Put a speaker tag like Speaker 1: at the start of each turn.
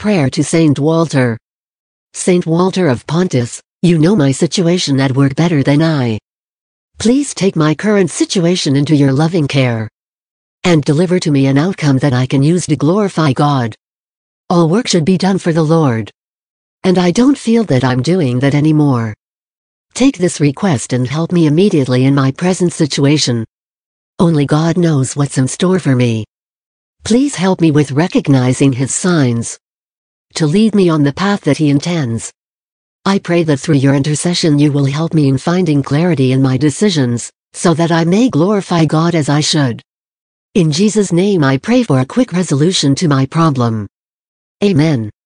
Speaker 1: prayer to Saint Walter. Saint Walter of Pontus, you know my situation at work better than I. Please take my current situation into your loving care, and deliver to me an outcome that I can use to glorify God. All work should be done for the Lord, and I don't feel that I'm doing that anymore. Take this request and help me immediately in my present situation. Only God knows what's in store for me. Please help me with recognizing His signs, to lead me on the path that He intends. I pray that through your intercession you will help me in finding clarity in my decisions, so that I may glorify God as I should. In Jesus' name I pray for a quick resolution to my problem. Amen.